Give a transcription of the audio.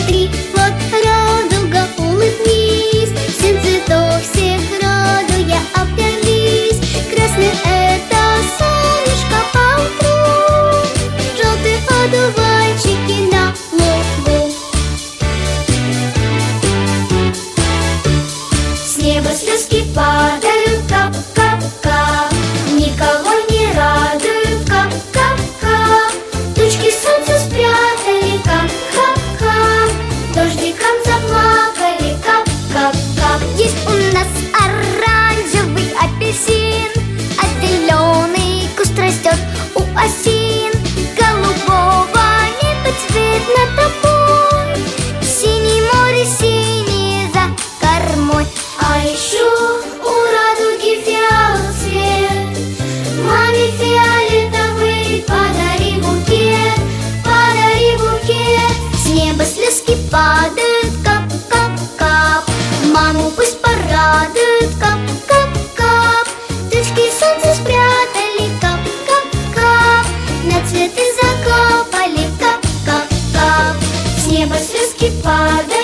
смотри, вот радуга, улыбнись. Семь цветов всех радуя обнялись. Красный — это солнышко поутру, желтый — одуванчики на лугу. С неба слезки падают, кап-кап-кап, никого не радуют, кап-кап-кап. Тучки солнца спрятали, кап-кап-кап, дождиком заплакали, кап-кап-кап. Есть у нас оранжевый апельсин, а зеленый куст растет у осин. Голубого неба цвет над тобой, синее море синее за кормой. А еще у радуги фиалок цвет, маме фиолетовый подари букет, подари букет. С неба слезки падают, кап-кап-кап, маму пусть порадуют, кап-кап-кап. Тучки солнца спрятали, кап-кап-кап, на цветы закапали, кап-кап-кап. С неба слезки падают.